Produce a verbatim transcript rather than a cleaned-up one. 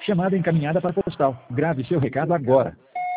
Chamada encaminhada para postal. Grave seu recado agora.